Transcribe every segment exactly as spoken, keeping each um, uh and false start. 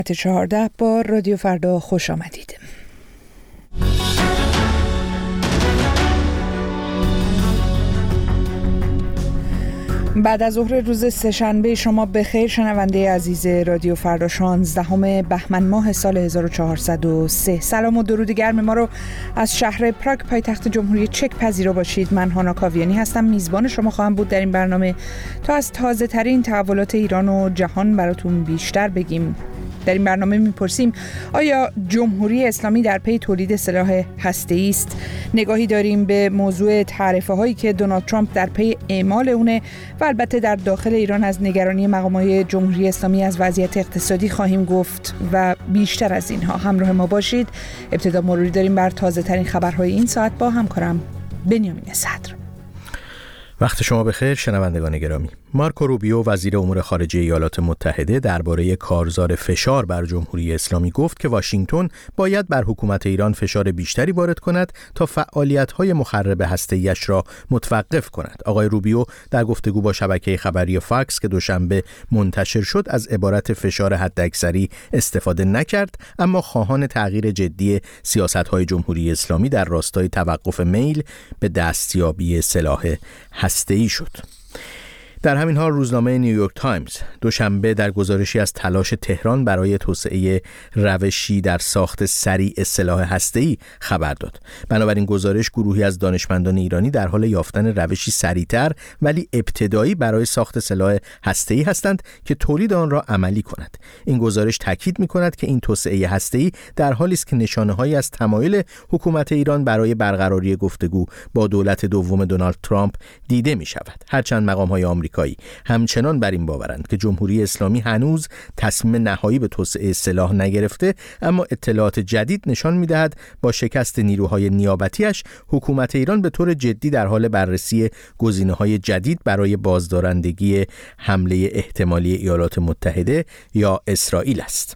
چهارده با رادیو فردا خوش آمدید. بعد از ظهر روز سه‌شنبه شما بخیر شنونده عزیز رادیو فردا شانزدهم بهمن ماه سال هزار و چهارصد و سه. سلام و درود گرم ما رو از شهر پراگ پایتخت جمهوری چک پذیرا باشید. من هانا کاویانی هستم، میزبان شما خواهم بود در این برنامه تا از تازه ترین تحولات ایران و جهان براتون بیشتر بگیم. در این برنامه میپرسیم آیا جمهوری اسلامی در پی تولید سلاح هسته‌ای است؟ نگاهی داریم به موضوع تعرفه هایی که دونالد ترامپ در پی اعمال اونه و البته در داخل ایران از نگرانی مقامات جمهوری اسلامی از وضعیت اقتصادی خواهیم گفت و بیشتر از اینها. همراه ما باشید. ابتدا مروری داریم بر تازه ترین خبرهای این ساعت با همکارم بنیامین صدر. وقت شما بخیر شنوندگان گرامی. مارکو روبیو وزیر امور خارجه ایالات متحده درباره کارزار فشار بر جمهوری اسلامی گفت که واشنگتن باید بر حکومت ایران فشار بیشتری وارد کند تا فعالیت‌های مخرب هسته‌ایش را متوقف کند. آقای روبیو در گفتگو با شبکه خبری فاکس که دوشنبه منتشر شد از عبارت فشار حداکثری استفاده نکرد، اما خواهان تغییر جدی سیاست‌های جمهوری اسلامی در راستای توقف میل به دستیابی سلاح هسته‌ای شد. در همین حال روزنامه نیویورک تایمز دوشنبه در گزارشی از تلاش تهران برای توسعه روشی در ساخت سریع سلاح هسته‌ای خبر داد. بنابراین گزارش گروهی از دانشمندان ایرانی در حال یافتن روشی سریعتر ولی ابتدایی برای ساخت سلاح هسته‌ای هستند که تولید آن را عملی کند. این گزارش تاکید می‌کند که این توسعه هسته‌ای در حالی است که نشانه‌هایی از تمایل حکومت ایران برای برقراری گفتگو با دولت دوم دونالد ترامپ دیده می‌شود. هرچند مقام‌های آمریکایی همچنان بر این باورند که جمهوری اسلامی هنوز تصمیم نهایی به توسعه سلاح نگرفته، اما اطلاعات جدید نشان می‌دهد با شکست نیروهای نیابتیش حکومت ایران به طور جدی در حال بررسی گزینه‌های جدید برای بازدارندگی حمله احتمالی ایالات متحده یا اسرائیل است.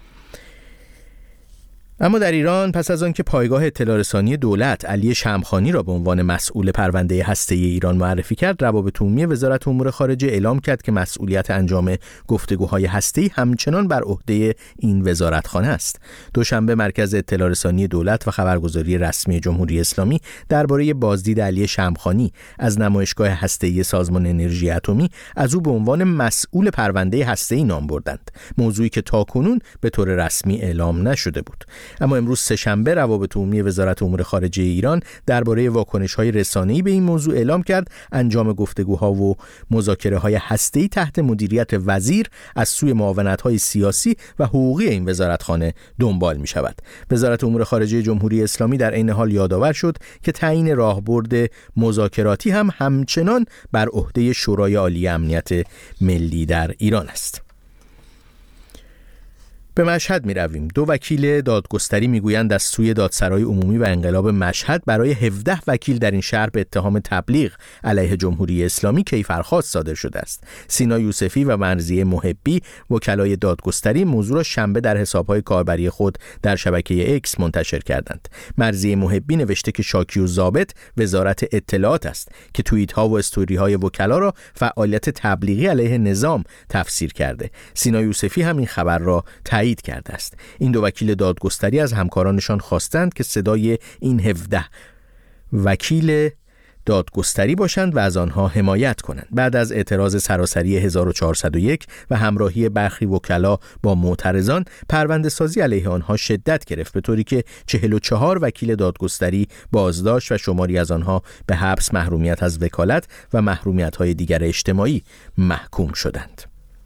اما در ایران پس از آنکه پایگاه اطلاع رسانی دولت علی شمخانی را به عنوان مسئول پرونده هسته‌ای ایران معرفی کرد، روابط عمومی وزارت امور خارجه اعلام کرد که مسئولیت انجام گفتگوهای هسته‌ای همچنان بر عهده این وزارتخانه است. دوشنبه مرکز اطلاع رسانی دولت و خبرگزاری رسمی جمهوری اسلامی درباره بازدید علی شمخانی از نمایشگاه هسته‌ای سازمان انرژی اتمی از او به عنوان مسئول پرونده هسته‌ای نام بردند، موضوعی که تاکنون به طور رسمی اعلام نشده بود. اما امروز سه‌شنبه روابط عمومی وزارت امور خارجه ایران درباره واکنش‌های رسانه‌ای به این موضوع اعلام کرد انجام گفتگوها و مذاکره‌های هسته‌ای تحت مدیریت وزیر از سوی معاونت‌های سیاسی و حقوقی این وزارتخانه دنبال می‌شود. وزارت امور خارجه جمهوری اسلامی در عین حال یادآور شد که تعیین راهبرد مذاکراتی هم همچنان بر عهده شورای عالی امنیت ملی در ایران است. به مشهد می رویم. دو وکیل دادگستری می گویند از سوی دادسرای عمومی و انقلاب مشهد برای هفده وکیل در این شهر به اتهام تبلیغ علیه جمهوری اسلامی کیفرخواست صادر شده است. سینا یوسفی و مرضیه محبی وکلای دادگستری موضوع را شنبه در حسابهای کاربری خود در شبکه اکس منتشر کردند. مرضیه محبی نوشته که شاکی و ضابط وزارت اطلاعات است که توییت ها و استوری های وکلا را فعالیت تبلیغی علیه نظام تفسیر کرده. سینا یوسفی هم این خبر را تایید کرده است. این دو وکیل دادگستری از همکارانشان خواستند که صدای این هفده وکیل دادگستری باشند و از آنها حمایت کنند. بعد از اعتراض سراسری هزار و چهارصد و یک و همراهی برخی وکلا با معترضان، پرونده سازی علیه آنها شدت گرفت، به طوری که چهل و چهار وکیل دادگستری بازداشت و شماری از آنها به حبس، محرومیت از وکالت و محرومیت‌های دیگر اجتماعی محکوم شدند.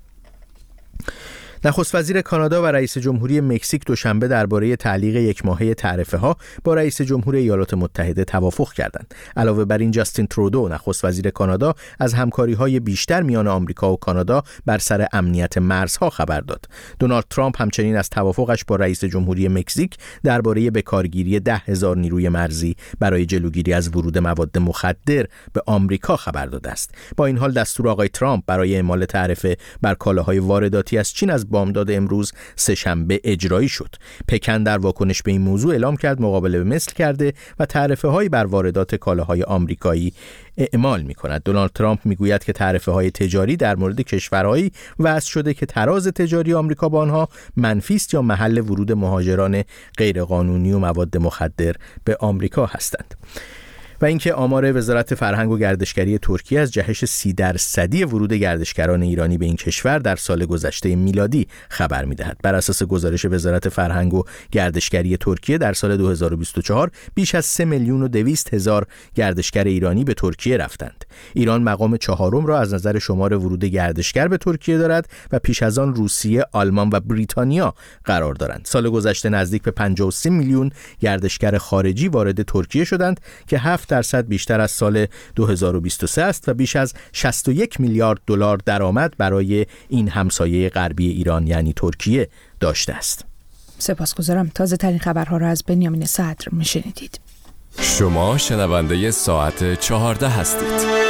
نخست وزیر کانادا و رئیس جمهوری مکزیک دوشنبه درباره تعلیق یک ماهه تعرفه ها با رئیس جمهور ایالات متحده توافق کردند. علاوه بر این، جاستین ترودو نخست وزیر کانادا از همکاری‌های بیشتر میان آمریکا و کانادا بر سر امنیت مرزها خبر داد. دونالد ترامپ همچنین از توافقش با رئیس جمهوری مکزیک درباره بکارگیری ده هزار نیروی مرزی برای جلوگیری از ورود مواد مخدر به آمریکا خبر داده است. با این حال دستور آقای ترامپ برای اعمال تعرفه بر کالاهای وارداتی از چین از بامداد امروز سه‌شنبه اجرایی شد. پکن در واکنش به این موضوع اعلام کرد مقابله به مثل کرده و تعرفه‌هایی بر واردات کالاهای آمریکایی اعمال می‌کند. دونالد ترامپ می‌گوید که تعرفه‌های تجاری در مورد کشورهایی وضع شده که تراز تجاری آمریکا با آنها منفی است یا محل ورود مهاجران غیرقانونی و مواد مخدر به آمریکا هستند. و اینکه آمار وزارت فرهنگ و گردشگری ترکیه از جهش سی درصدی ورود گردشگران ایرانی به این کشور در سال گذشته میلادی خبر می‌دهد. بر اساس گزارش وزارت فرهنگ و گردشگری ترکیه در سال دو هزار و بیست و چهار بیش از سه میلیون و دویست هزار گردشگر ایرانی به ترکیه رفتند. ایران مقام چهارم را از نظر شمار ورود گردشگر به ترکیه دارد و پیش از آن روسیه، آلمان و بریتانیا قرار دارند. سال گذشته نزدیک به پنجاه و سه میلیون گردشگر خارجی وارد ترکیه شدند که هفت درصد بیشتر از سال دو هزار و بیست و سه است و بیش از شصت و یک میلیارد دلار درآمد برای این همسایه غربی ایران یعنی ترکیه داشته است. سپاسگزارم. تازه ترین خبرها را از بنیامین صدر میشنیدید. شما شنونده ساعت چهارده هستید.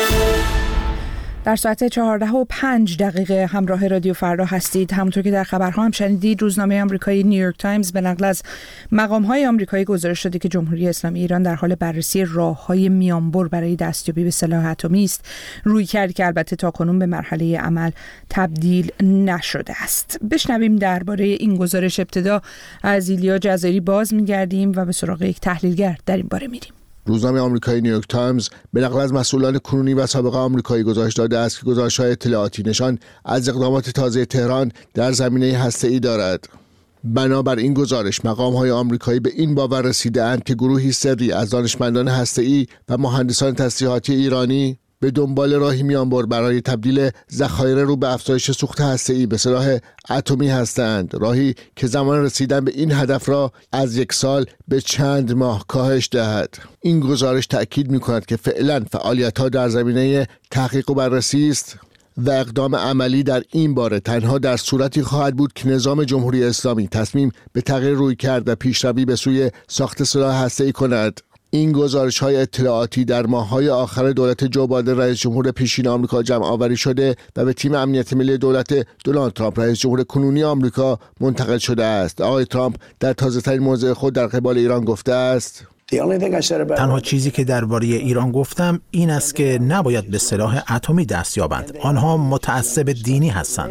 در ساعت چهارده و پنج دقیقه همراه رادیو فردا هستید. همونطور که در خبرها هم شنیدید، روزنامه آمریکایی نیویورک تایمز به نقل از مقام‌های آمریکایی گزارش داده که جمهوری اسلامی ایران در حال بررسی راه‌های میانبر برای دستیابی به سلاح اتمی است، روی کردی که البته تاکنون به مرحله عمل تبدیل نشده است. بشنویم درباره این گزارش. ابتدا از ایلیا جزایری باز می‌گردیم و به سراغ یک تحلیلگر در این باره میریم. روزنامه آمریکایی نیویورک تایمز به نقل از مسئولان کنونی و سابق آمریکایی گزارش داده است که گزارش‌های اطلاعاتی نشان از اقدامات تازه تهران در زمینه هسته‌ای دارد. بنابر این گزارش مقام‌های آمریکایی به این باور رسیده‌اند که گروهی سری از دانشمندان هسته‌ای و مهندسان تسلیحاتی ایرانی به دنبال راهی میانبر برای تبدیل ذخایر رو به افزایش سوخت هسته‌ای به سلاح اتمی هستند، راهی که زمان رسیدن به این هدف را از یک سال به چند ماه کاهش دهد. این گزارش تأکید می‌کند که فعلا فعالیت‌ها در زمینه تحقیق و بررسی است و اقدام عملی در این باره تنها در صورتی خواهد بود که نظام جمهوری اسلامی تصمیم به تغییر رویکرد و پیشروی به سوی ساخت سلاح هسته‌ای کند. این گزارش‌های اطلاعاتی در ماه‌های آخر دولت جو بایدن رئیس جمهور پیشین آمریکا جمع آوری شده و به تیم امنیت ملی دولت دونالد ترامپ رئیس جمهور کنونی آمریکا منتقل شده است. آقای ترامپ در تازه‌ترین موضع خود در قبال ایران گفته است: تنها چیزی که درباره ایران گفتم این است که نباید به سلاح اتمی دست یابند. آنها متعصب دینی هستند.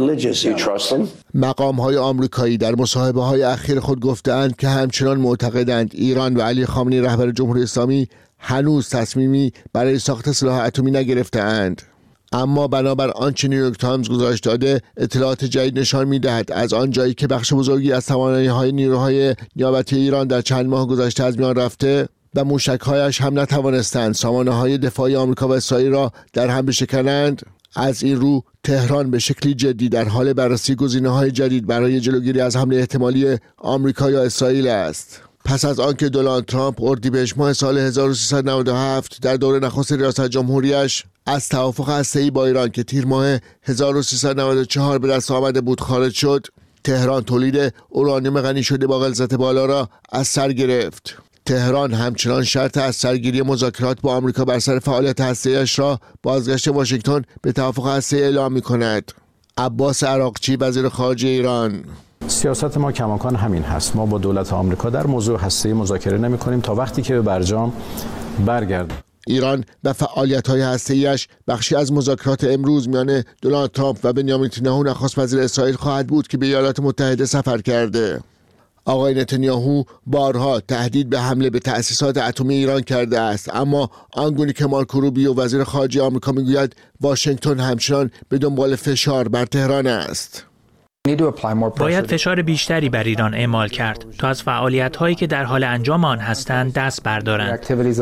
مقام‌های آمریکایی در مصاحبه‌های اخیر خود گفتند که همچنان معتقدند ایران و علی خامنه‌ای رهبر جمهوری اسلامی هنوز تصمیمی برای ساخت سلاح اتمی نگرفته‌اند. اما بنابر آنچه نیویورک تایمز گزارش داده، اطلاعات جدید نشان می‌دهد از آن جایی که بخش بزرگی از توانایی‌های نیروهای نیابتی ایران در چند ماه گذشته از میان رفته و موشک‌هایش هم نتوانستند سامانه‌های دفاعی آمریکا و اسرائیل را در هم بشکنند، از این رو تهران به شکلی جدی در حال بررسی گزینه‌های جدید برای جلوگیری از حمله احتمالی آمریکا یا اسرائیل است. پس از آنکه دونالد ترامپ اردیبهشت ماه سال هزار و سیصد و نود و هفت در دوره نخست ریاست جمهوریش از توافق هسته‌ای با ایران که تیر ماه هزار و سیصد و نود و چهار به دست آمده بود خارج شد، تهران تولید اورانیوم غنی شده با غلظت بالا را از سر گرفت. تهران همچنان شرط از سرگیری مذاکرات با آمریکا بر سر فعالیت هسته‌ایش را بازگشت واشنگتن به توافق هسته‌ای اعلام می‌کند. عباس عراقچی وزیر خارجه ایران: سیاست ما کماکان همین هست. ما با دولت آمریکا در موضوع هسته‌ای مذاکره نمی‌کنیم تا وقتی که به برجام برگرده. ایران و فعالیت‌های هسته‌ایش بخشی از مذاکرات امروز میان دونالد ترامپ و بنیامین نتانیاهو نخست وزیر اسرائیل خواهد بود که به ایالات متحده سفر کرده. آقای نتانیاهو بارها تهدید به حمله به تأسیسات اتمی ایران کرده است، اما آنگونه که مارکو روبیو وزیر خارجه آمریکا میگوید واشنگتن همچنان به دنبال فشار بر تهران است. باید فشار بیشتری بر ایران اعمال کرد تا از فعالیت‌هایی که در حال انجام آن هستند دست بردارند.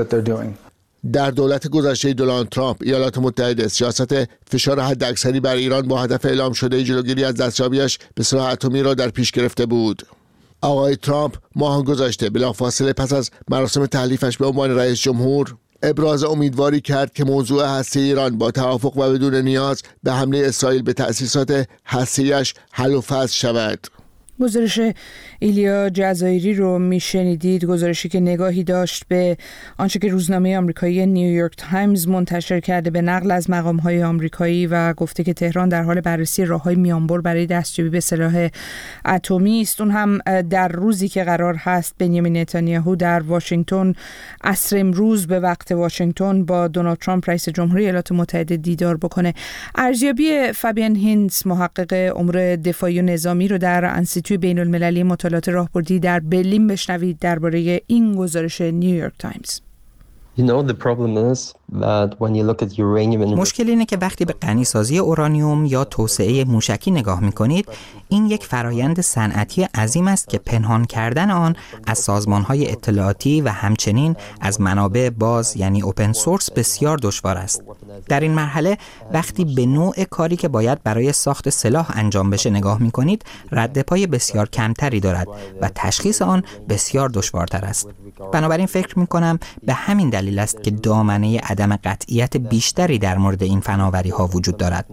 در دولت گذشته دونالد ترامپ ایالات متحده سیاست فشار حداکثری بر ایران با هدف اعلام شده جلوگیری از دستیابیش به سلاح اتمی را در پیش گرفته بود. آقای ترامپ ماه گذشته بلافاصله پس از مراسم تحلیفش به عنوان رئیس جمهور ابراز امیدواری کرد که موضوع هسته‌ای ایران با توافق و بدون نیاز به حمله اسرائیل به تأسیسات هسته‌ایش حل و فصل شود. گزارش ایلیا جزایری رو میشنیدید، گزارشی که نگاهی داشت به آنچه که روزنامه آمریکایی نیویورک تایمز منتشر کرده به نقل از مقام‌های آمریکایی و گفته که تهران در حال بررسی راه‌های میانبر برای دستیابی به سلاح اتمی است. اون هم در روزی که قرار هست بنیامین نتانیاهو در واشنگتن عصر امروز به وقت واشنگتن با دونالد ترامپ رئیس جمهوری ایالات متحده دیدار بکنه. ارزیابی فابین هینز محقق امور دفاعی و نظامی رو در انستیتوی بین المللی مطالعات راهبردی در برلین بشنوید درباره این گزارش نیویورک تایمز. You know, the problem is that when you look at uranium and... مشکل اینه که وقتی به غنیسازی اورانیوم یا توسعه موشکی نگاه می‌کنید، این یک فرایند صنعتی عظیم است که پنهان کردن آن از سازمان‌های اطلاعاتی و همچنین از منابع باز یعنی اوپن سورس بسیار دشوار است. در این مرحله وقتی به نوع کاری که باید برای ساخت سلاح انجام بشه نگاه می‌کنید، رد پای بسیار کمتری دارد و تشخیص آن بسیار دشوارتر است. بنابراین فکر می‌کنم به همین دلیل است که دامنه عدم قطعیت بیشتری در مورد این فناوری‌ها وجود دارد.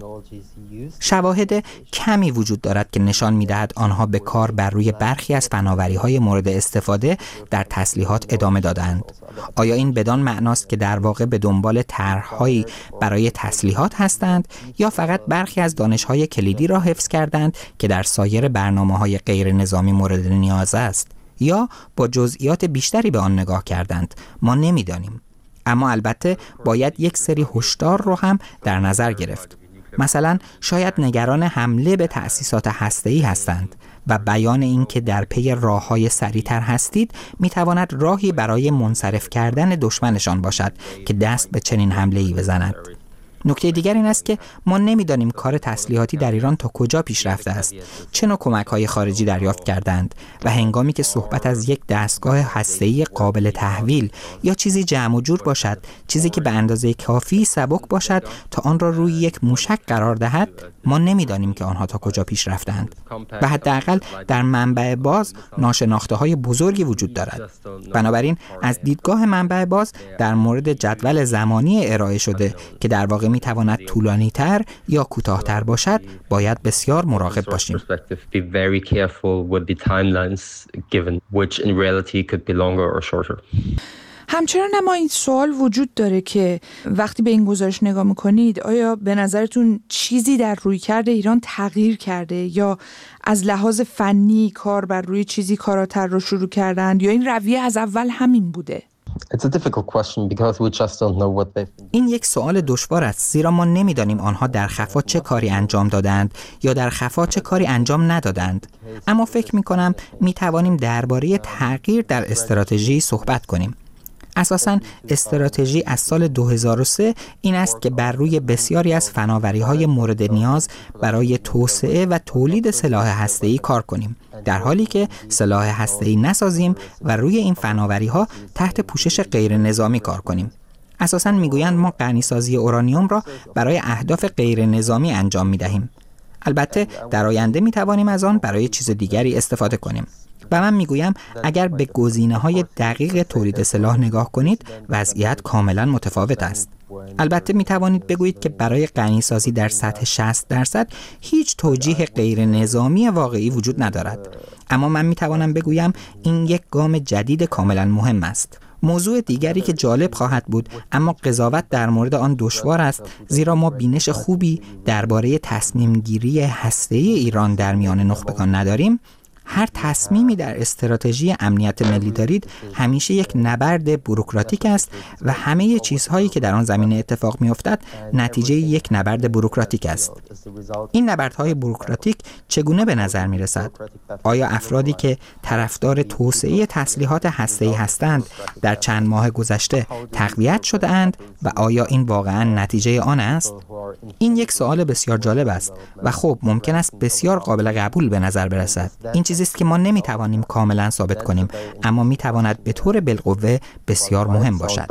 شواهد کمی وجود دارد که نشان می‌دهد آنها به کار بر روی برخی از فناوری‌های مورد استفاده در تسلیحات ادامه دادند. آیا این بدان معناست که در واقع به دنبال طرح‌هایی برای تسلیحات هستند یا فقط برخی از دانش‌های کلیدی را حفظ کردند که در سایر برنامه‌های غیر نظامی مورد نیاز است؟ یا با جزئیات بیشتری به آن نگاه کردند؟ ما نمی‌دانیم. اما البته باید یک سری هشدار رو هم در نظر گرفت. مثلا شاید نگران حمله به تأسیسات هسته‌ای هستند و بیان این که در پی راه‌های سریع‌تر هستید می‌تواند راهی برای منصرف کردن دشمنشان باشد که دست به چنین حمله‌ای بزند. نکته دیگر این است که ما نمی‌دانیم کار تسلیحاتی در ایران تا کجا پیشرفته است، چه نوع کمک‌های خارجی دریافت کردند و هنگامی که صحبت از یک دستگاه هسته‌ای قابل تحویل یا چیزی جمع و جور باشد، چیزی که به اندازه کافی سبک باشد تا آن را روی یک موشک قرار دهد، ما نمی‌دانیم که آنها تا کجا پیش رفتند و حداقل در منبع باز ناشناخته‌های بزرگی وجود دارد. بنابراین از دیدگاه منبع باز در مورد جدول زمانی ارائه شده که در واقع می‌تواند طولانی‌تر یا کوتاه‌تر باشد، باید بسیار مراقب باشیم. همچنان اما این سوال وجود داره که وقتی به این گزارش نگاه میکنید، آیا به نظرتون چیزی در رویکرد ایران تغییر کرده یا از لحاظ فنی کار بر روی چیزی کاراتر رو شروع کردند یا این رویه از اول همین بوده؟ این یک سوال دشوار است، زیرا ما نمیدانیم آنها در خفا چه کاری انجام دادند یا در خفا چه کاری انجام ندادند. اما فکر می کنم می توانیم درباره تغییر در استراتژی صحبت کنیم. اساساً استراتژی از سال دو هزار و سه این است که بر روی بسیاری از فناوری‌های مورد نیاز برای توسعه و تولید سلاح هسته‌ای کار کنیم، در حالی که سلاح هسته‌ای نسازیم و روی این فناوری‌ها تحت پوشش غیر نظامی کار کنیم. اساساً میگویند ما غنیسازی اورانیوم را برای اهداف غیر نظامی انجام می‌دهیم. البته در آینده می‌توانیم از آن برای چیز دیگری استفاده کنیم. و من میگویم اگر به گزینه‌های دقیق تولید سلاح نگاه کنید، وضعیت کاملا متفاوت است. البته می توانید بگویید که برای غنیسازی در سطح شصت درصد هیچ توجیه غیر نظامی واقعی وجود ندارد. اما من می توانم بگویم این یک گام جدید کاملا مهم است. موضوع دیگری که جالب خواهد بود اما قضاوت در مورد آن دشوار است، زیرا ما بینش خوبی درباره تصمیم گیری هسته‌ای ایران در میان نخبگان نداریم. هر تصمیمی در استراتژی امنیت ملی دارید همیشه یک نبرد بوروکراتیک است و همه چیزهایی که در آن زمینه اتفاق می‌افتد نتیجه یک نبرد بوروکراتیک است. این نبردهای بوروکراتیک چگونه به نظر می‌رسد؟ آیا افرادی که طرفدار توسعه تسلیحات هسته‌ای هستند در چند ماه گذشته تقویت شده‌اند و آیا این واقعاً نتیجه آن است؟ این یک سوال بسیار جالب است و خب ممکن است بسیار قابل قبول به نظر برسد. این چیزی است که ما نمی‌توانیم کاملا ثابت کنیم، اما می‌تواند به طور بالقوه بسیار مهم باشد.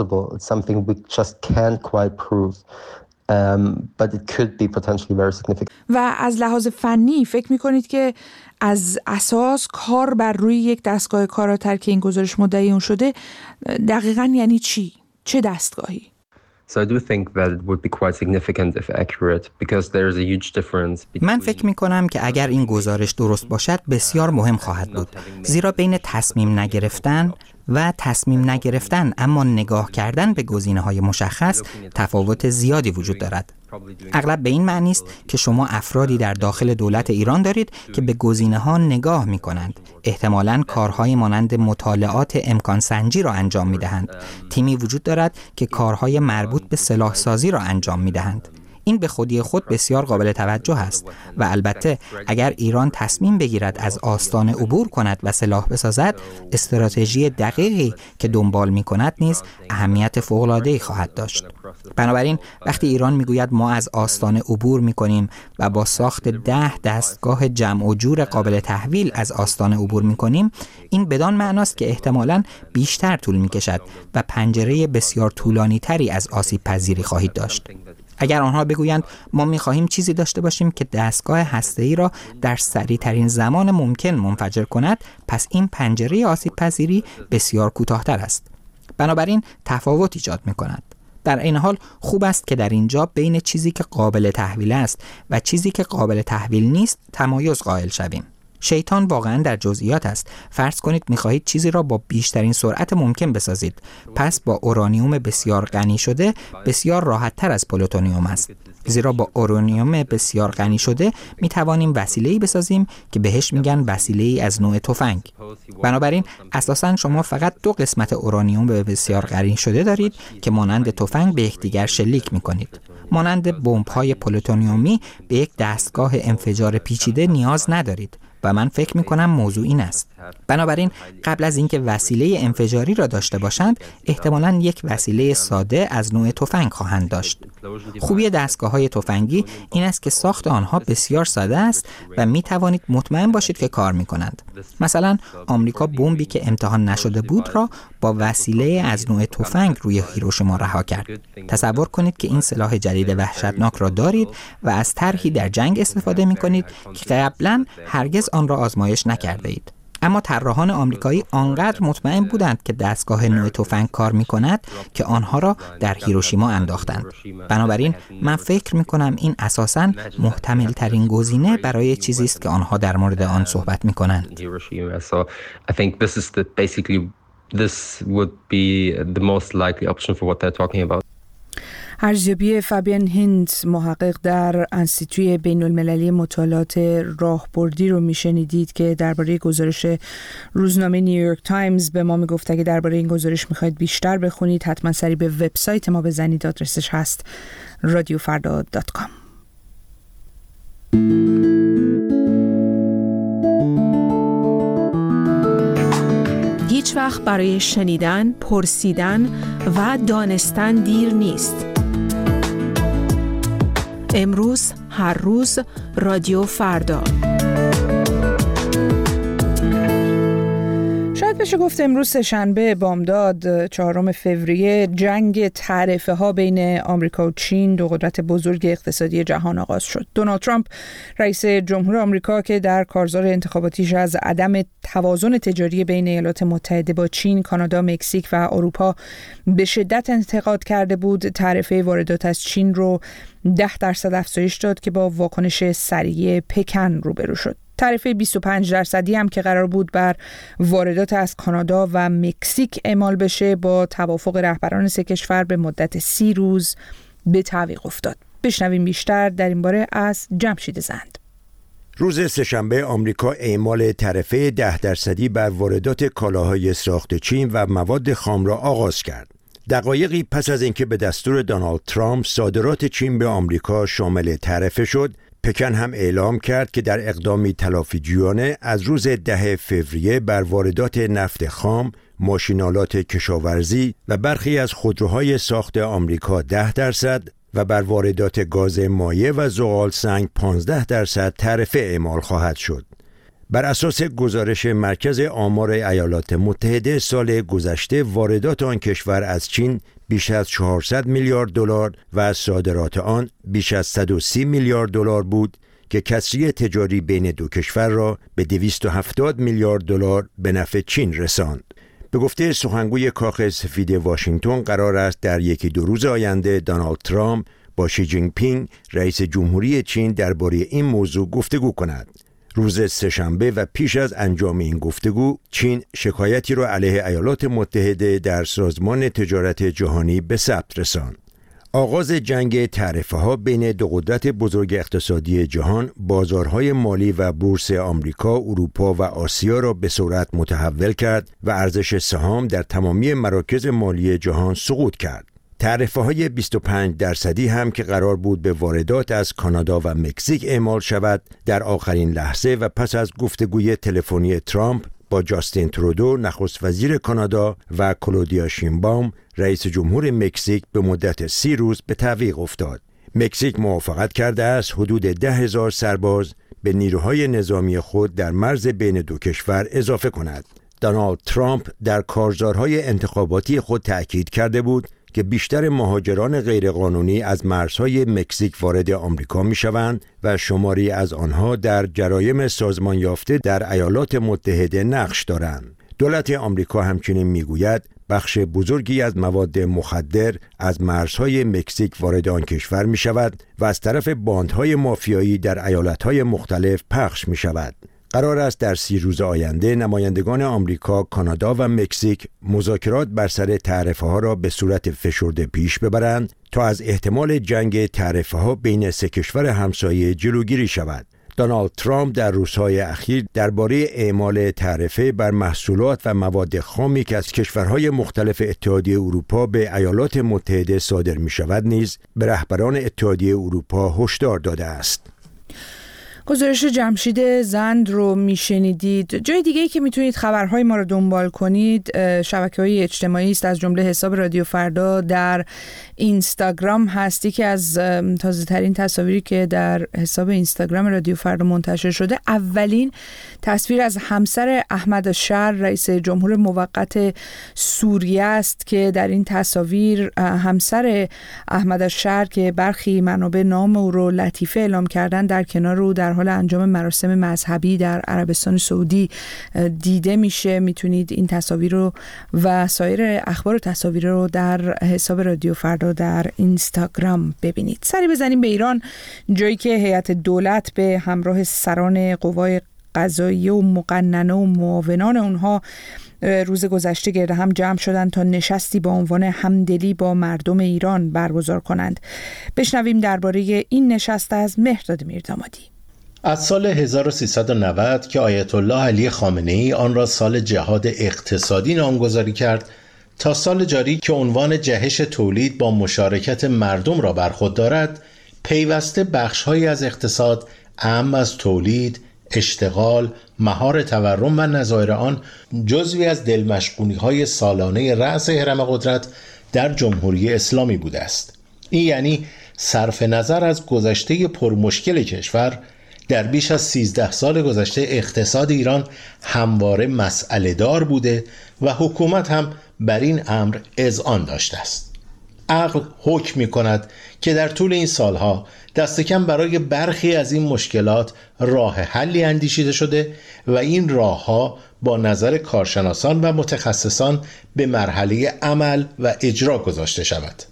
و از لحاظ فنی فکر می‌کنید که از اساس کار بر روی یک دستگاه کاراتر که این گزارش مدعی اون شده دقیقاً یعنی چی؟ چه دستگاهی؟ So I do think that it would be quite significant if accurate because there is a huge difference between... من فکر می کنم که اگر این گزارش درست باشد بسیار مهم خواهد بود، زیرا بین تصمیم نگرفتن و تصمیم نگرفتن اما نگاه کردن به گزینه‌های مشخص تفاوت زیادی وجود دارد. اغلب به این معنی است که شما افرادی در داخل دولت ایران دارید که به گزینه‌ها نگاه می‌کنند. احتمالاً کارهای مانند مطالعات امکان سنجی را انجام می‌دهند. تیمی وجود دارد که کارهای مربوط به سلاح‌سازی را انجام می‌دهند. این به خودی خود بسیار قابل توجه است و البته اگر ایران تصمیم بگیرد از آستانه عبور کند و سلاح بسازد، استراتژی دقیقی که دنبال می کند نیز اهمیت فوق‌العاده‌ای خواهد داشت. بنابراین وقتی ایران میگوید ما از آستانه عبور می کنیم و با ساخت ده دستگاه جمع و جور قابل تحویل از آستانه عبور می کنیم، این بدان معناست که احتمالاً بیشتر طول می کشد و پنجره بسیار طولانی تری از آسیب پذیری خواهید داشت. اگر آنها بگویند ما می‌خواهیم چیزی داشته باشیم که دستگاه هسته‌ای را در سریع‌ترین زمان ممکن منفجر کند، پس این پنجره آسیب پذیری بسیار کوتاه‌تر است. بنابراین تفاوت ایجاد می‌کند. در این حال خوب است که در اینجا بین چیزی که قابل تحویل است و چیزی که قابل تحویل نیست تمایز قائل شویم. شیطان واقعا در جزئیات است. فرض کنید می‌خواهید چیزی را با بیشترین سرعت ممکن بسازید. پس با اورانیوم بسیار غنی شده بسیار راحت‌تر از پلوتونیوم است. زیرا با اورانیوم بسیار غنی شده می‌توانیم وسیله‌ای بسازیم که بهش میگن وسیله‌ای از نوع تفنگ. بنابراین اساساً شما فقط دو قسمت اورانیوم بسیار غنی شده دارید که مانند تفنگ به یکدیگر شلیک می‌کنید. مانند بمب‌های پلوتونیومی به یک دستگاه انفجار پیچیده نیاز ندارید. و من فکر می‌کنم موضوع این است. بنابراین قبل از اینکه وسیله انفجاری را داشته باشند، احتمالاً یک وسیله ساده از نوع تفنگ خواهند داشت. خوبی دستگاه‌های تفنگی این است که ساخت آنها بسیار ساده است و می‌توانید مطمئن باشید که کار می‌کنند. مثلا آمریکا بمبی که امتحان نشده بود را با وسیله از نوع تفنگ روی هیروشیما رها کرد. تصور کنید که این سلاح جدید وحشتناک را دارید و از طرحی در جنگ استفاده می‌کنید که قبلاً هرگز آن را آزمایش نکرده اید. اما طراحان آمریکایی آنقدر مطمئن بودند که دستگاه نوع تفنگ کار می‌کند که آنها را در هیروشیما انداختند. بنابراین من فکر می‌کنم این اساساً محتمل ترین گزینه برای چیزی است که آنها در مورد آن صحبت می‌کنند. This would be the most likely option for what they're talking about. ارزیابی فابین هیند، محقق در انستیتوی بین المللی مطالعات راهبردی رو میشنیدید که درباره گزارش روزنامه نیویورک تایمز به ما میگفت. اگه درباره این گزارش میخواید بیشتر بخونید حتما سری به وبسایت ما بزنید، آدرسش هست رادیو فردا دات کام. هیچ وقت برای شنیدن، پرسیدن و دانستن دیر نیست. امروز، هر روز، رادیو فردا. شاید بشه گفت امروز سه‌شنبه بامداد چهارم فوریه جنگ تعرفه ها بین آمریکا و چین، دو قدرت بزرگ اقتصادی جهان، آغاز شد. دونالد ترامپ رئیس جمهور آمریکا که در کارزار انتخاباتیش از عدم توازن تجاری بین ایالات متحده با چین، کانادا، مکزیک و اروپا به شدت انتقاد کرده بود، تعرفه واردات از چین رو ده درصد افزایش داد که با واکنش سریع پکن روبرو شد. تعرفه بیست و پنج درصدی هم که قرار بود بر واردات از کانادا و مکزیک اعمال بشه، با توافق رهبران سه کشور به مدت سی روز به تعویق افتاد. بشنویم بیشتر در این باره از جمشید زند. روز سه‌شنبه آمریکا اعمال تعرفه ده درصدی بر واردات کالاهای ساخت چین و مواد خام را آغاز کرد. دقایقی پس از اینکه به دستور دونالد ترامپ صادرات چین به آمریکا شامل تعرفه شد، پکن هم اعلام کرد که در اقدامی تلافی‌جویانه از روز ده فوریه بر واردات نفت خام، ماشین‌آلات کشاورزی و برخی از خودروهای ساخت آمریکا ده درصد و بر واردات گاز مایع و زغال سنگ پانزده درصد تعرفه اعمال خواهد شد. بر اساس گزارش مرکز آمار ایالات متحده، سال گذشته واردات آن کشور از چین بیش از چهارصد میلیارد دلار و از صادرات آن بیش از صد و سی میلیارد دلار بود که کسری تجاری بین دو کشور را به دویست و هفتاد میلیارد دلار به نفع چین رساند. به گفته سخنگوی کاخ سفید واشنگتن قرار است در یکی دو روز آینده دونالد ترامپ با شی جین پینگ رئیس جمهوری چین درباره این موضوع گفتگو کند. روز سه‌شنبه و پیش از انجام این گفتگو چین شکایتی را علیه ایالات متحده در سازمان تجارت جهانی به ثبت رساند. آغاز جنگ تعرفه‌ها بین دو قدرت بزرگ اقتصادی جهان بازارهای مالی و بورس آمریکا، اروپا و آسیا را به سرعت متحول کرد و ارزش سهام در تمامی مراکز مالی جهان سقوط کرد. تعرفه‌های بیست و پنج درصدی هم که قرار بود به واردات از کانادا و مکزیک اعمال شود، در آخرین لحظه و پس از گفتگوی تلفنی ترامپ با جاستین ترودو نخست وزیر کانادا و کلودیا شینباوم رئیس جمهور مکزیک به مدت سی روز به تعویق افتاد. مکزیک موافقت کرده است حدود ده هزار سرباز به نیروهای نظامی خود در مرز بین دو کشور اضافه کند. دونالد ترامپ در کارزارهای انتخاباتی خود تأکید کرده بود که بیشتر مهاجران غیرقانونی از مرزهای مکزیک وارد آمریکا می‌شوند و شماری از آنها در جرایم سازمان یافته در ایالات متحده نقش دارند. دولت آمریکا همچنین میگوید بخش بزرگی از مواد مخدر از مرزهای مکزیک وارد آن کشور می‌شود و از طرف باندهای مافیایی در ایالت‌های مختلف پخش می‌شود. قرار است در سی روز آینده نمایندگان آمریکا، کانادا و مکزیک مذاکرات بر سر تعرفه‌ها را به صورت فشرده پیش ببرند تا از احتمال جنگ تعرفه‌ها بین سه کشور همسایه جلوگیری شود. دونالد ترامپ در روزهای اخیر درباره اعمال تعرفه بر محصولات و مواد خامی که از کشورهای مختلف اتحادیه اروپا به ایالات متحده صادر می‌شود نیز به رهبران اتحادیه اروپا هشدار داده است. گزارش جمشید زند رو میشنیدید. جای دیگه‌ای که میتونید خبرهای ما رو دنبال کنید شبکه‌های اجتماعی است، از جمله حساب رادیو فردا در اینستاگرام هستی که از تازه ترین تصاویری که در حساب اینستاگرام رادیو فردا منتشر شده اولین تصویر از همسر احمد الشر رئیس جمهور موقت سوریه است که در این تصاویر همسر احمد الشر که برخی منابع نام او رو لطیفه اعلام کردن در کنار او در حال انجام مراسم مذهبی در عربستان سعودی دیده میشه. میتونید این تصاویر رو و سایر اخبار و تصاویر رو در حساب رادیو فردا در اینستاگرام ببینید. سری بزنیم به ایران، جایی که هیئت دولت به همراه سران قوای قضاییه و مقننه و معاونان اونها روز گذشته گرد هم جمع شدند تا نشستی با عنوان همدلی با مردم ایران برگزار کنند. بشنویم درباره این نشست از مهرداد میردامادی. از سال هزار و سیصد و نود که آیت الله علی خامنه‌ای آن را سال جهاد اقتصادی نامگذاری کرد تا سال جاری که عنوان جهش تولید با مشارکت مردم را بر خود دارد، پیوسته بخش‌هایی از اقتصاد اعم از تولید، اشتغال، مهار تورم و نظایر آن جزوی از دلمشغولی‌های سالانه رأس هرم قدرت در جمهوری اسلامی بوده است. این یعنی صرف نظر از گذشته پرمشکل کشور، در بیش از سیزده سال گذشته اقتصاد ایران همواره مسئله دار بوده و حکومت هم بر این امر اذعان داشته است. عقل حکم می کند که در طول این سالها دست کم برای برخی از این مشکلات راه حلی اندیشیده شده و این راهها با نظر کارشناسان و متخصصان به مرحله عمل و اجرا گذاشته شود.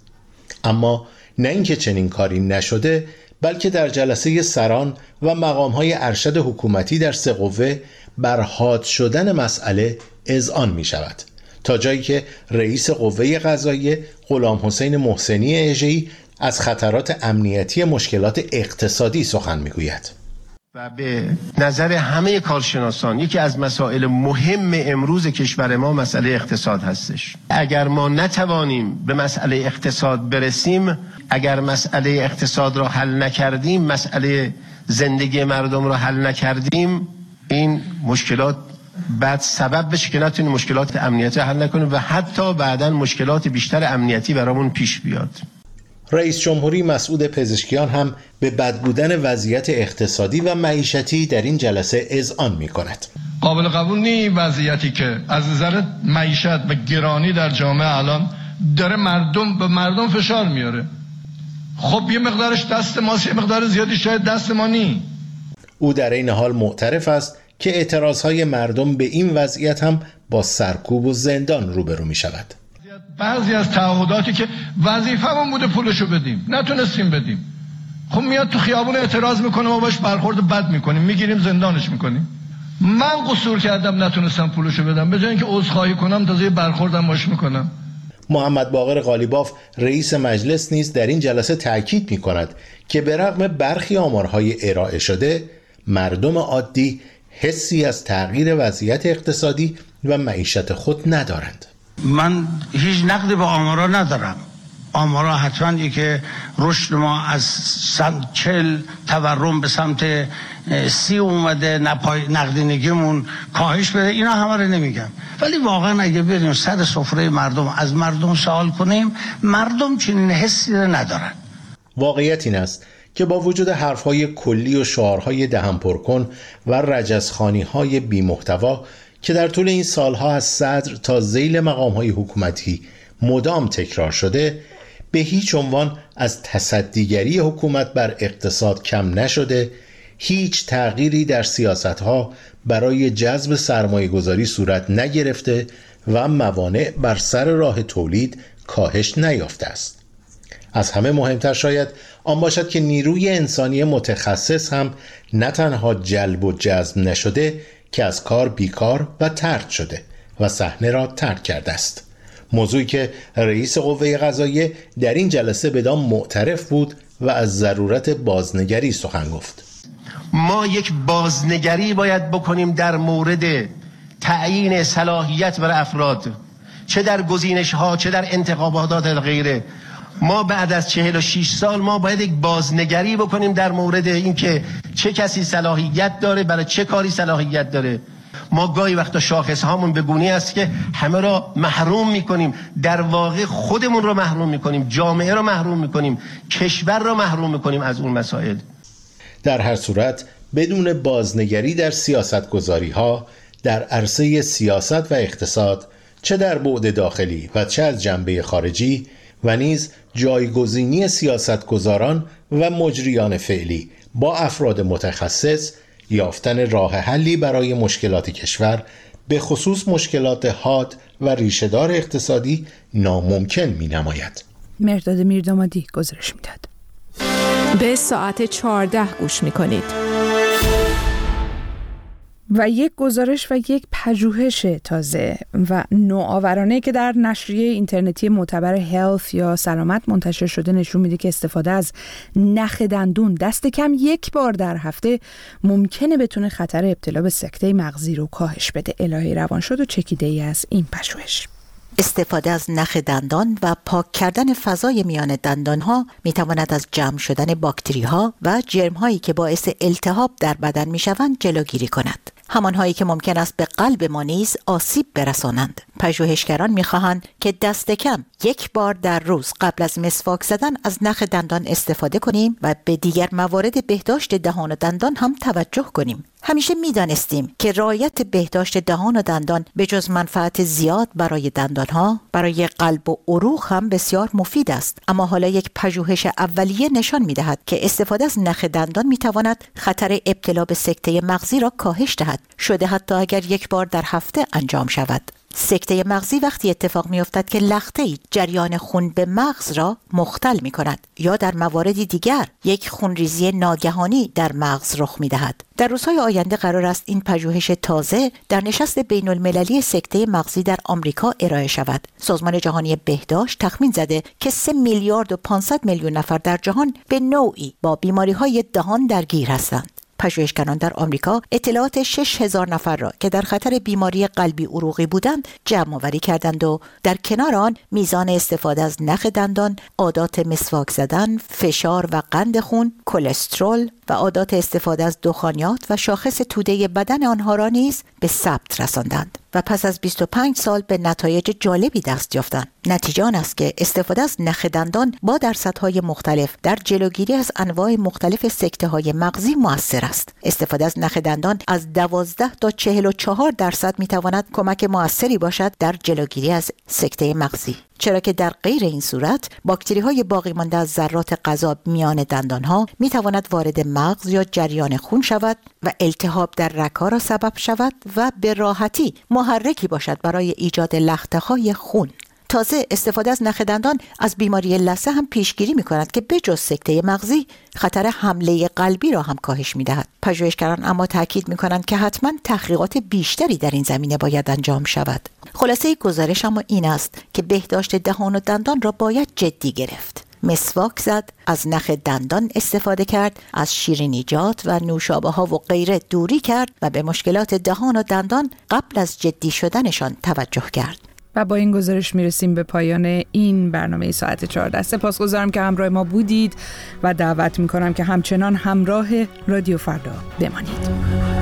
اما نه اینکه چنین کاری نشده، بلکه در جلسه سران و مقام‌های ارشد حکومتی در سه قوه بر حاد شدن مسئله اذعان می شود، تا جایی که رئیس قوه قضاییه غلام حسین محسنی اژه‌ای از خطرات امنیتی مشکلات اقتصادی سخن می گوید. و به نظر همه کارشناسان یکی از مسائل مهم امروز کشور ما مسئله اقتصاد هستش. اگر ما نتوانیم به مسئله اقتصاد برسیم، اگر مسئله اقتصاد را حل نکردیم، مسئله زندگی مردم را حل نکردیم، این مشکلات بعد سبب بشه که نتونیم مشکلات امنیتی حل نکنیم و حتی بعداً مشکلات بیشتر امنیتی برامون پیش بیاد. رئیس جمهوری مسعود پزشکیان هم به بد بودن وضعیت اقتصادی و معیشتی در این جلسه اذعان می کند. قابل قبول نی وضعیتی که از نظر معیشت و گرانی در جامعه الان داره مردم به مردم فشار میاره. خب یه مقدارش دست ماست، یه مقدار زیادی شاید دست ما نی. او در این حال معترف است که اعتراضهای مردم به این وضعیت هم با سرکوب و زندان روبرو می شود. بعضی از تعهداتی که وظیفه‌مون بوده پولشو بدیم نتونستیم بدیم، خب میاد تو خیابون اعتراض میکنه، ما باش برخورد بد میکنیم، میگیریم زندانش میکنیم. من قصور کردم نتونستم پولشو بدم، به جای اینکه عذرخواهی کنم تازه برخوردم باش میکنم. محمد باقر قالیباف رئیس مجلس نیز در این جلسه تاکید میکند که به رغم برخی آمارهای ارائه شده، مردم عادی حسی از تغییر وضعیت اقتصادی و معیشت خود ندارند. من هیچ نقدی به آمارا ندارم. آمارا حتما که رشد ما از سمت چل تورم به سمت سی اومده، نپای نقدینگیمون کاهش بده، اینا همه رو نمیگم، ولی واقعا اگه بریم سر سفره مردم از مردم سوال کنیم، مردم چنین حسی رو ندارن. واقعیت این است که با وجود حرفهای کلی و شعارهای دهن پرکن و رجزخوانی‌های بی‌محتوا که در طول این سالها از صدر تا ذیل مقام‌های حکومتی مدام تکرار شده، به هیچ عنوان از تصدیگری حکومت بر اقتصاد کم نشده، هیچ تغییری در سیاست‌ها برای جذب سرمایه‌گذاری صورت نگرفته و موانع بر سر راه تولید کاهش نیافته است. از همه مهمتر شاید آن باشد که نیروی انسانی متخصص هم نه تنها جلب و جذب نشده که از کار بیکار و طرد شده و صحنه را ترک کرده است. موضوعی که رئیس قوه قضاییه در این جلسه بدان معترف بود و از ضرورت بازنگری سخن گفت. ما یک بازنگری باید بکنیم در مورد تعیین صلاحیت بر افراد، چه در گزینش ها چه در انتخابات و غیره. ما بعد از چهل و شش سال ما باید یک بازنگری بکنیم در مورد اینکه چه کسی صلاحیت داره، برای چه کاری صلاحیت داره. ما گاهی وقتا شاخص هامون به گونه‌ای است که همه را محروم میکنیم، در واقع خودمون رو محروم میکنیم، جامعه رو محروم میکنیم، کشور رو محروم میکنیم از اون مسائل. در هر صورت بدون بازنگری در سیاستگذاری ها در عرصه سیاست و اقتصاد، چه در بعد داخلی و چه از جنبه خارجی، و نیز جایگزینی سیاستگزاران و مجریان فعلی با افراد متخصص، یافتن راه حلی برای مشکلات کشور، به خصوص مشکلات حاد و ریشه‌دار اقتصادی، ناممکن می نماید. مرداد میردامادی گزارش میداد. به ساعت چهارده گوش می کنید. و یک گزارش و یک پژوهش تازه و نوآورانه که در نشریه اینترنتی معتبر هلث یا سلامت منتشر شده نشون میده که استفاده از نخ دندون دست کم یک بار در هفته ممکنه بتونه خطر ابتلا به سکته مغزی رو کاهش بده. الهی روانشد و چکیده ای از این پژوهش. استفاده از نخ دندان و پاک کردن فضای میان دندانها می تواند از جمع شدن باکتری ها و جرم هایی که باعث التهاب در بدن می شوند جلوگیری کند. همانهایی که ممکن است به قلب ما نیز آسیب برسانند. پژوهشگران می‌خواهند که دست کم یک بار در روز قبل از مسواک زدن از نخ دندان استفاده کنیم و به دیگر موارد بهداشت دهان و دندان هم توجه کنیم. همیشه می‌دانستیم که رعایت بهداشت دهان و دندان به جز منفعت زیاد برای دندانها، برای قلب و عروق هم بسیار مفید است. اما حالا یک پژوهش اولیه نشان می‌دهد که استفاده از نخ دندان می‌تواند خطر ابتلا به سکته مغزی را کاهش دهد، شده حتی اگر یک بار در هفته انجام شود. سکته مغزی وقتی اتفاق می‌افتد که لخته‌ای جریان خون به مغز را مختل می‌کند یا در مواردی دیگر یک خونریزی ناگهانی در مغز رخ می‌دهد. در روزهای آینده قرار است این پژوهش تازه در نشست بین‌المللی سکته مغزی در آمریکا ارائه شود. سازمان جهانی بهداشت تخمین زده که سه میلیارد و پانصد میلیون نفر در جهان به نوعی با بیماری‌های دهان درگیر هستند. پژوهشگران در آمریکا اطلاعات شش هزار نفر را که در خطر بیماری قلبی عروقی بودند جمع آوری کردند و در کنار آن میزان استفاده از نخ دندان، عادات مسواک زدن، فشار و قند خون، کلسترول و عادات استفاده از دخانیات و شاخص توده بدن آنها را نیز به ثبت رساندند و پس از بیست و پنج سال به نتایج جالبی دست یافتند. نتیجه آن است که استفاده از نخ دندان با درصدهای مختلف در جلوگیری از انواع مختلف سکته‌های مغزی مؤثر است. استفاده از نخ دندان از دوازده تا چهل و چهار درصد میتواند کمک مؤثری باشد در جلوگیری از سکته مغزی. چرا که در غیر این صورت باکتری های باقی مانده از ذرات غذا میان دندان ها می تواند وارد مغز یا جریان خون شود و التهاب در رگ‌ها را سبب شود و به راحتی محرکی باشد برای ایجاد لخته‌های خون. تازه استفاده از نخ دندان از بیماری لثه هم پیشگیری می کند که به جز سکته مغزی خطر حمله قلبی را هم کاهش می دهد. پژوهشگران اما تاکید می کنند که حتما تحقیقات بیشتری در این زمینه باید انجام شود. خلاصه گزارش اما این است که بهداشت دهان و دندان را باید جدی گرفت. مسواک زد، از نخ دندان استفاده کرد، از شیرینیجات و نوشابه ها و غیره دوری کرد و به مشکلات دهان و دندان قبل از جدی شدنشان توجه کرد. و با این گزارش میرسیم به پایان این برنامه ساعت چهارده. سپاسگزارم که همراه ما بودید و دعوت میکنم که همچنان همراه رادیو فردا بمانید.